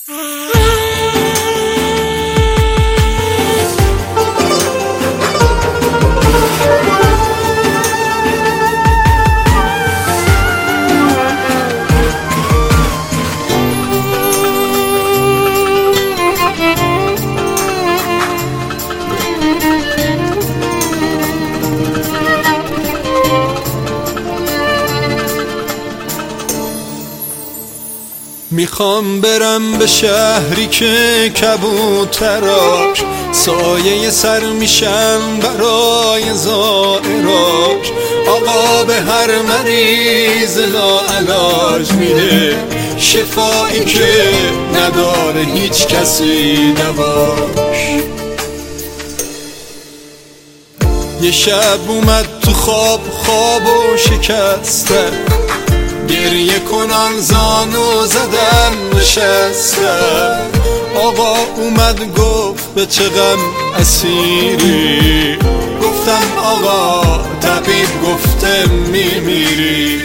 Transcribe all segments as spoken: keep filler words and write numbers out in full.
میخوام برم به شهری که کبوتراش سایه سر میشن برای زائراش. آقا به هر مریض لاعلاج میده شفایی که نداره هیچ کسی دواش. یه شب اومد تو خواب خواب و شکسته، گریه کنان زانو زدن نشستم. آقا اومد گفت به چه غم اسیری، گفتم آقا طبیب گفته میمیری.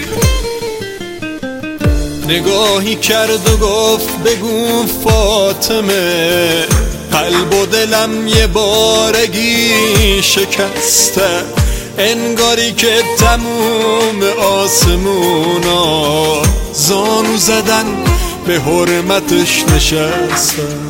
نگاهی کرد و گفت بگو فاطمه، قلب و دلم یه بارگی شکسته. انگاری که تموم آسمونا زانو زدن به حرمتش نشستن.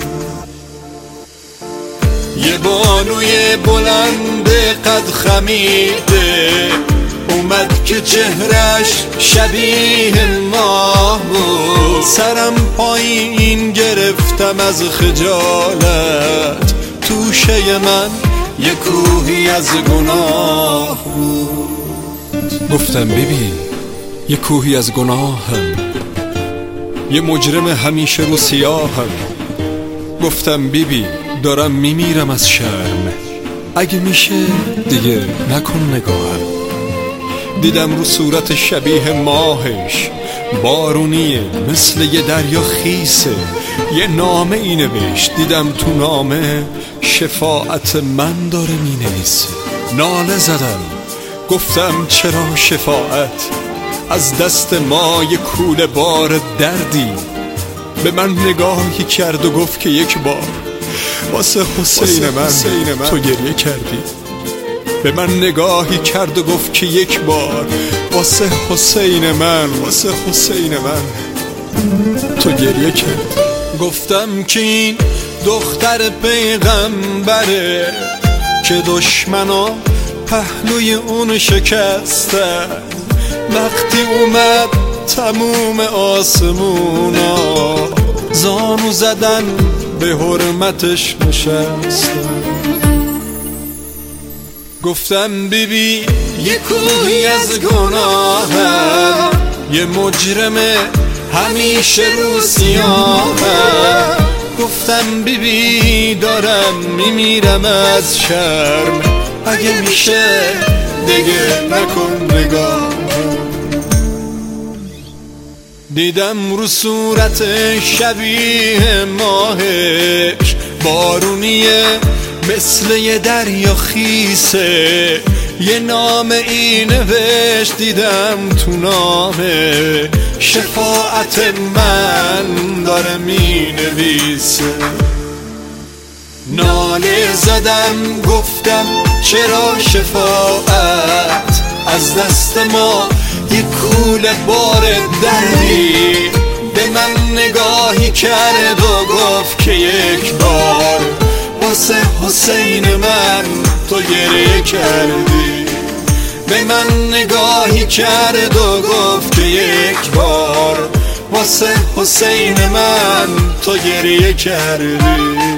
یه بانوی بلند قد خمیده اومد که چهرش شبیه ماه بود. سرم پایین گرفتم از خجالت، توشه من یه کوهی از گناه بود. گفتم بیبی یه کوهی از گناهم، یه مجرم همیشه رو سیاهم. گفتم بیبی دارم میمیرم از شرم، اگه میشه دیگه نکن نگاهم. دیدم رو صورت شبیه ماهش بارونیه مثل یه دریا خیسه. یه نامه ای نوشت، دیدم تو نامه شفاعت من داره می نویسه. ناله زدم گفتم چرا شفاعت از دست ما یه کوله بار دردی. به من نگاهی کرد و گفت که یک بار واسه حسین من, من تو گریه کردی. به من نگاهی کرد و گفت که یک بار واسه حسین من واسه حسین من تو گریه کردی. گفتم که این دختر پیغمبره که دشمنا پهلوی اون شکستن. وقتی اومد تموم آسمونا زانو زدن به حرمتش نشستن. گفتم بیبی یه کوهی از گناهم، یه مجرم همیشه رو سیاهم. گفتم بیبی دارم میمیرم از شرم، اگه میشه دیگه نکن نگاهم. دیدم رو صورت شبیه ماهش بارونیه مثل یه دریا خیسه. یه نامه ای نوشت، دیدم تو نامه شفاعت من داره می نویسه. ناله زدم گفتم چرا شفاعت از دست ما یه کوله بار دردی. به من نگاهی کرد و گفت که یک بار واسه حسین من تو گریه کردی. به من نگاهی کرد و گفت که یک بار واسه حسین من تو گریه کردی.